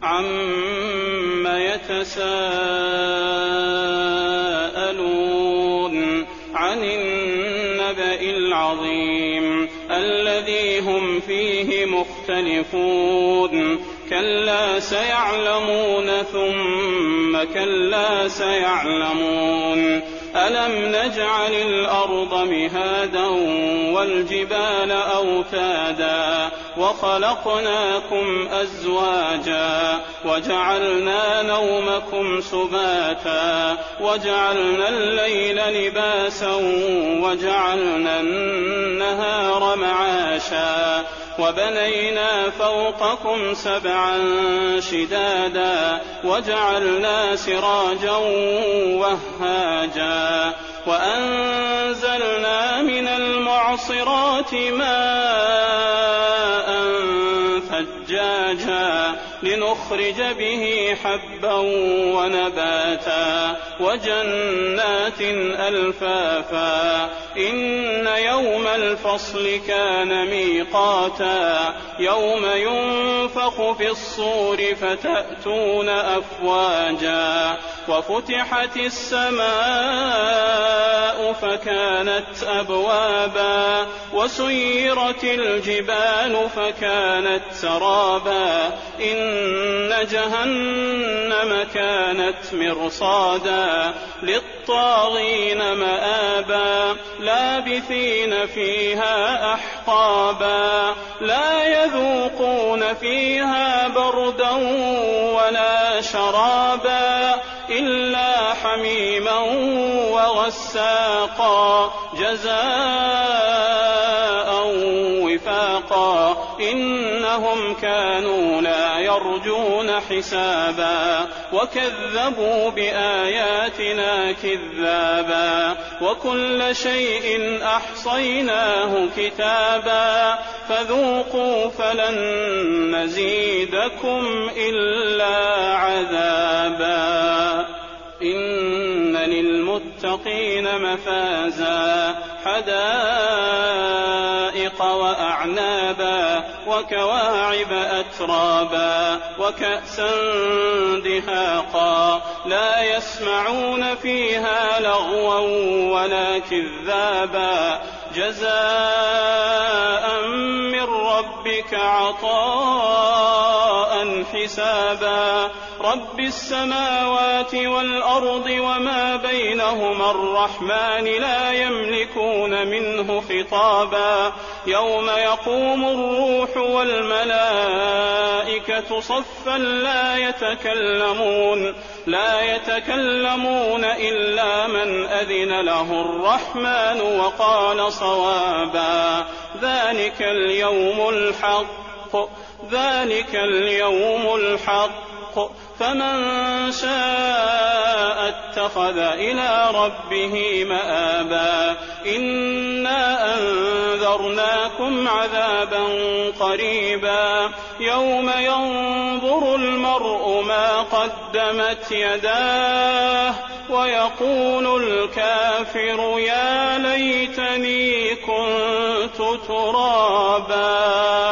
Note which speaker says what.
Speaker 1: عَمَّ يَتَسَاءَلُونَ عَنِ النَّبَإِ الْعَظِيمِ الَّذِي هُمْ فِيهِ مُخْتَلِفُونَ كَلَّا سَيَعْلَمُونَ ثُمَّ كَلَّا سَيَعْلَمُونَ أَلَمْ نَجْعَلِ الْأَرْضَ مِهَادًا وَالْجِبَالَ أَوْتَادًا وَخَلَقْنَاكُمْ أَزْوَاجًا وَجَعَلْنَا نَوْمَكُمْ سُبَاتًا وَجَعَلْنَا اللَّيْلَ لِبَاسًا وَجَعَلْنَا النَّهَارَ مَعَاشًا وَبَنَيْنَا فَوْقَكُمْ سَبْعًا شِدَادًا وَجَعَلْنَا سِرَاجًا وَهَّاجًا وَأَنزَلْنَا مِنَ الْمُعْصِرَاتِ مَاءً ثَجَّاجًا لِنُخْرِجَ بِهِ حَبًّا وَنَبَاتًا وَجَنَّاتٍ أَلْفَافًا إِنَّ يَوْمَ الْفَصْلِ كَانَ مِيقَاتًا يَوْمَ يُنفَخُ فِي الصُّورِ فَتَأْتُونَ أَفْوَاجًا وَفُتِحَتِ السَّمَاءُ فَكَانَتْ أَبْوَابًا وَسُيِّرَتِ الْجِبَالُ فَكَانَتْ سَرَابًا إِنَّ جَهَنَّمَ كَانَتْ مِرْصَادًا لِلطَّاغِينَ مَآبًا لَابِثِينَ فِيهَا أَحْقَابًا لَا يَذُوقُونَ فِيهَا بَرْدًا وَلَا شَرَابًا إِلَّا حَمِيمًا وَغَسَّاقًا جَزَاءً وِفَاقًا إِنَّهُمْ كَانُوا لَا يَرْجُونَ حِسَابًا وَكَذَّبُوا بِآيَاتِنَا كِذَّابًا وَكُلَّ شَيْءٍ أَحْصَيْنَاهُ كِتَابًا فَذُوقُوا فَلَن نَّزِيدَكُمْ إِلَّا عَذَابًا إِنَّ لِلْمُتَّقِينَ مَفَازًا حَدَائِقَ وَأَعْنَابًا وَكَوَاعِبَ أَتْرَابًا وَكَأْسًا دِهَاقًا لَا يَسْمَعُونَ فِيهَا لَغْوًا وَلَا كِذَّابًا جَزَاءً مِّن رَّبِّكَ عَطَاءً حِسَابًا رَبِّ السَّمَاوَاتِ وَالْأَرْضِ وَمَا بَيْنَهُمَا الرَّحْمَٰنِ لَا يَمْلِكُونَ مِنْهُ خِطَابًا يَوْمَ يَقُومُ الرُّوحُ وَالْمَلَائِكَةُ صَفًّا لا يتكلمون إلا من أذن له الرحمن وقال صوابا ذلك اليوم الحق فمن شاء اتخذ إلى ربه مآبا إنا أنذرناكم عذابا قريبا يوم ينظر المرء ما قدمت يداه ويقول الكافر يا ليتني كنت ترابا.